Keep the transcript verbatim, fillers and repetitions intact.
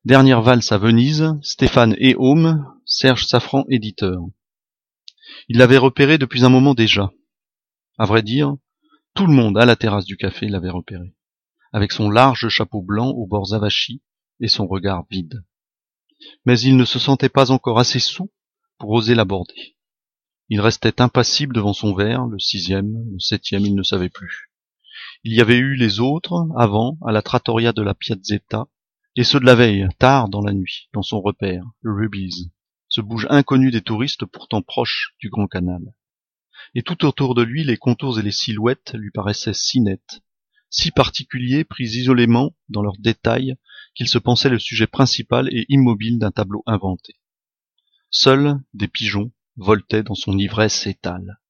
Dernière valse à Venise, Stéphane Héaume, Serge Safran éditeur. Il l'avait repéré depuis un moment déjà. À vrai dire, tout le monde à la terrasse du café l'avait repéré, avec son large chapeau blanc aux bords avachis et son regard vide. Mais il ne se sentait pas encore assez saoul pour oser l'aborder. Il restait impassible devant son verre, le sixième, le septième, il ne savait plus. Il y avait eu les autres, avant, à la trattoria de la Piazzetta, et ceux de la veille, tard dans la nuit, dans son repère, le Ruby's, ce bouge inconnu des touristes pourtant proche du Grand Canal. Et tout autour de lui, les contours et les silhouettes lui paraissaient si nets, si particuliers, pris isolément dans leurs détails, qu'il se pensait le sujet principal et immobile d'un tableau inventé. Seuls des pigeons voltaient dans son ivresse étale.